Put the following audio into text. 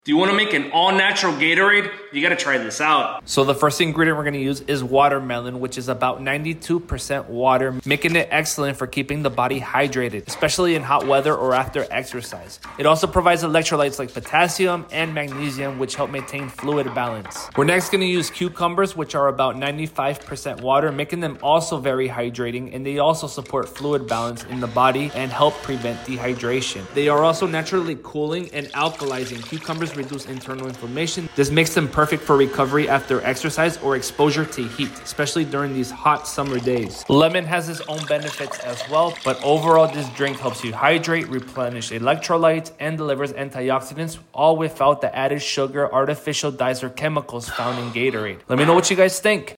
Do you want to make an all-natural Gatorade? You got to try this out. So the first ingredient we're going to use is watermelon, which is about 92% water, making it excellent for keeping the body hydrated, especially in hot weather or after exercise. It also provides electrolytes like potassium and magnesium, which help maintain fluid balance. We're next going to use cucumbers, which are about 95% water, making them also very hydrating, and they also support fluid balance in the body and help prevent dehydration. They are also naturally cooling and alkalizing. Cucumbers reduce internal inflammation. This makes them perfect for recovery after exercise or exposure to heat, especially during these hot summer days. Lemon has its own benefits as well, but overall this drink helps you hydrate, replenish electrolytes, and delivers antioxidants, all without the added sugar, artificial dyes, or chemicals found in Gatorade. Let me know what you guys think.